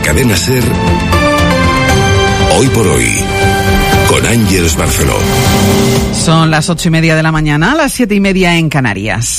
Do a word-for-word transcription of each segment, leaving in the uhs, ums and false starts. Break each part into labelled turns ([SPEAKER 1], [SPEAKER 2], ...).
[SPEAKER 1] cadena SER, Hoy por Hoy, con Ángeles Barceló.
[SPEAKER 2] Son las ocho y media de la mañana, las siete y media en Canarias.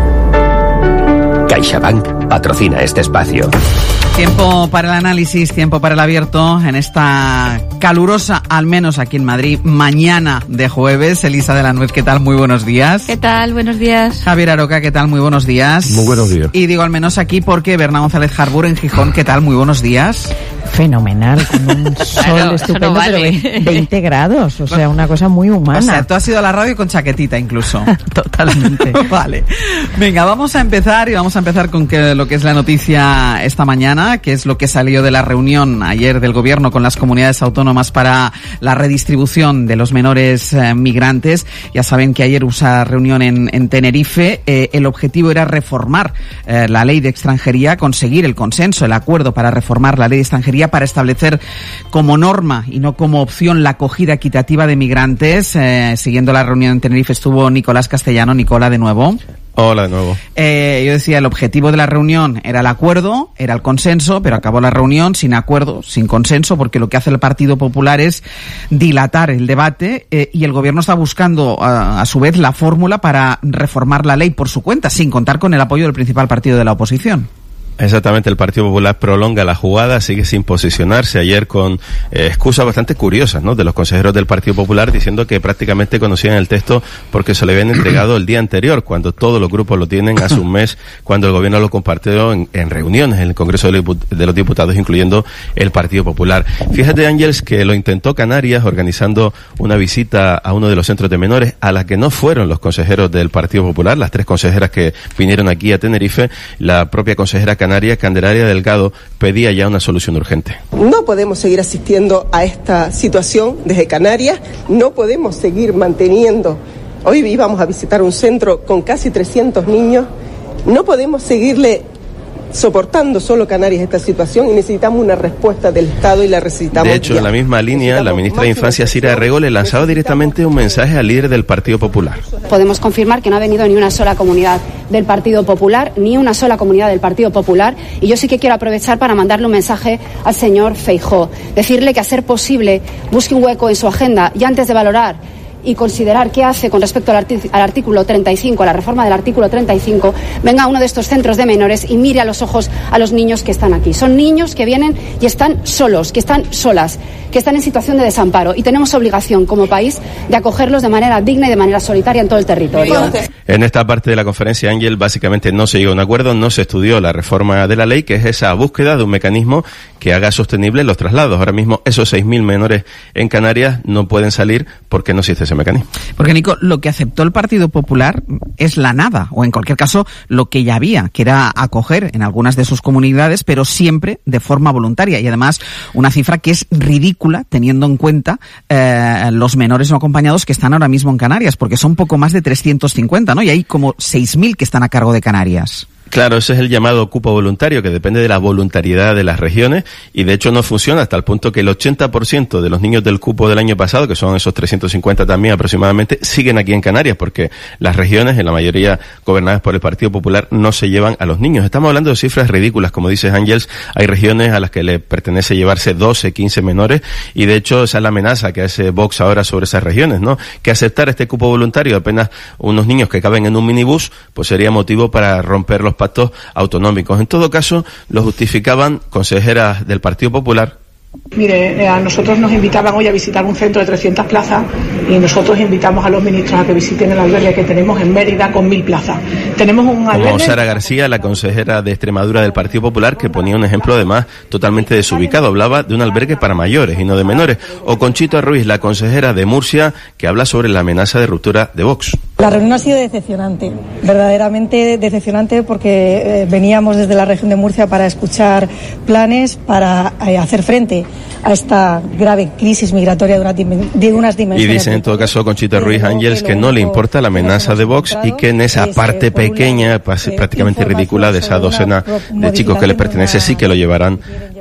[SPEAKER 3] CaixaBank patrocina este espacio.
[SPEAKER 2] Tiempo para el análisis, tiempo para el abierto en esta calurosa, al menos aquí en Madrid, mañana de jueves. Elisa de la Nuez, ¿qué tal? Muy buenos días.
[SPEAKER 4] ¿Qué tal? Buenos días.
[SPEAKER 2] Javier Aroca, ¿qué tal? Muy buenos días.
[SPEAKER 5] Muy buenos días.
[SPEAKER 2] Y digo al menos aquí porque Berna González Harbour en Gijón, ¿qué tal? Muy buenos días.
[SPEAKER 6] Fenomenal, con un sol
[SPEAKER 4] Claro,
[SPEAKER 6] estupendo,
[SPEAKER 4] no vale.
[SPEAKER 6] pero veinte grados, o sea, una cosa muy humana.
[SPEAKER 2] O sea, tú has ido a la radio con chaquetita incluso.
[SPEAKER 6] Totalmente.
[SPEAKER 2] Vale. Venga, vamos a empezar y vamos a empezar con que, lo que es la noticia esta mañana, que es lo que salió de la reunión ayer del Gobierno con las comunidades autónomas para la redistribución de los menores eh, migrantes. Ya saben que ayer hubo esa reunión en, en Tenerife. Eh, el objetivo era reformar eh, la ley de extranjería, conseguir el consenso, el acuerdo para reformar la ley de extranjería para establecer como norma y no como opción la acogida equitativa de migrantes. Eh, siguiendo la reunión en Tenerife estuvo Nicolás Castellano. Nicola, de nuevo.
[SPEAKER 5] Hola de nuevo.
[SPEAKER 2] Eh, yo decía, el objetivo de la reunión era el acuerdo, era el consenso, pero acabó la reunión sin acuerdo, sin consenso, porque lo que hace el Partido Popular es dilatar el debate eh, y el Gobierno está buscando a, a su vez la fórmula para reformar la ley por su cuenta, sin contar con el apoyo del principal partido de la oposición.
[SPEAKER 5] Exactamente, el Partido Popular prolonga la jugada, sigue sin posicionarse ayer con eh, excusas bastante curiosas, ¿no?, de los consejeros del Partido Popular diciendo que prácticamente conocían el texto porque se le habían entregado el día anterior, cuando todos los grupos lo tienen hace un mes, cuando el Gobierno lo compartió en, en reuniones en el Congreso de los Diputados, incluyendo el Partido Popular. Fíjate, Ángeles, que lo intentó Canarias organizando una visita a uno de los centros de menores a la que no fueron los consejeros del Partido Popular, las tres consejeras que vinieron aquí a Tenerife. La propia consejera canaria, Candelaria Delgado, pedía ya una solución urgente.
[SPEAKER 7] No podemos seguir asistiendo a esta situación desde Canarias, no podemos seguir manteniendo. Hoy íbamos a visitar un centro con casi trescientos niños, no podemos seguirle soportando solo Canarias esta situación y necesitamos una respuesta del Estado y la necesitamos.
[SPEAKER 5] De hecho, ya. En la misma línea, la ministra de Infancia, Sira Rego, le lanzaba directamente un mensaje al líder del Partido Popular.
[SPEAKER 8] Podemos confirmar que no ha venido ni una sola comunidad del Partido Popular, ni una sola comunidad del Partido Popular, y yo sí que quiero aprovechar para mandarle un mensaje al señor Feijóo, decirle que a ser posible busque un hueco en su agenda y antes de valorar y considerar qué hace con respecto al, artic- al artículo treinta y cinco, a la reforma del artículo treinta y cinco, venga a uno de estos centros de menores y mire a los ojos a los niños que están aquí. Son niños que vienen y están solos, que están solas, que están en situación de desamparo y tenemos obligación como país de acogerlos de manera digna y de manera solitaria en todo el territorio.
[SPEAKER 5] En esta parte de la conferencia, Ángel, básicamente no se llegó a un acuerdo, no se estudió la reforma de la ley, que es esa búsqueda de un mecanismo que haga sostenible los traslados. Ahora mismo esos seis mil menores en Canarias no pueden salir porque no existe ese mecanismo.
[SPEAKER 2] Porque, Nico, lo que aceptó el Partido Popular es la nada, o en cualquier caso lo que ya había, que era acoger en algunas de sus comunidades, pero siempre de forma voluntaria, y además una cifra que es ridícula teniendo en cuenta eh, los menores no acompañados que están ahora mismo en Canarias, porque son poco más de trescientos cincuenta, ¿no? Y hay como seis mil que están a cargo de Canarias.
[SPEAKER 5] Claro, ese es el llamado cupo voluntario, que depende de la voluntariedad de las regiones, y de hecho no funciona hasta el punto que el ochenta por ciento de los niños del cupo del año pasado, que son esos trescientos cincuenta también aproximadamente, siguen aquí en Canarias, porque las regiones, en la mayoría gobernadas por el Partido Popular, no se llevan a los niños. Estamos hablando de cifras ridículas, como dices, Ángeles. Hay regiones a las que le pertenece llevarse doce, quince menores, y de hecho esa es la amenaza que hace Vox ahora sobre esas regiones, ¿no? Que aceptar este cupo voluntario, apenas unos niños que caben en un minibús, pues sería motivo para romper los pactos autonómicos. En todo caso, lo justificaban consejeras del Partido Popular.
[SPEAKER 9] Mire, a nosotros nos invitaban hoy a visitar un centro de trescientas plazas y nosotros invitamos a los ministros a que visiten el albergue que tenemos en Mérida con mil plazas. Tenemos un albergue...
[SPEAKER 5] Como Sara García, la consejera de Extremadura del Partido Popular, que ponía un ejemplo además totalmente desubicado. Hablaba de un albergue para mayores y no de menores. O Conchita Ruiz, la consejera de Murcia, que habla sobre la amenaza de ruptura de Vox.
[SPEAKER 10] La reunión ha sido decepcionante, verdaderamente decepcionante, porque eh, veníamos desde la región de Murcia para escuchar planes para eh, hacer frente a esta grave crisis migratoria de, una dim- de unas dimensiones.
[SPEAKER 5] Y dice en todo caso Conchita Ruiz Ángeles que no le importa la amenaza de Vox y que en esa parte pequeña, prácticamente ridícula, de esa docena de chicos que les pertenece, sí que lo llevarán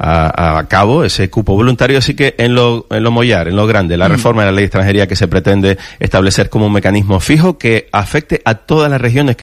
[SPEAKER 5] a, a cabo, ese cupo voluntario. Así que en lo, en lo mollar, en lo grande, la reforma de la ley de extranjería que se pretende establecer como un mecanismo fijo que afecte a todas las regiones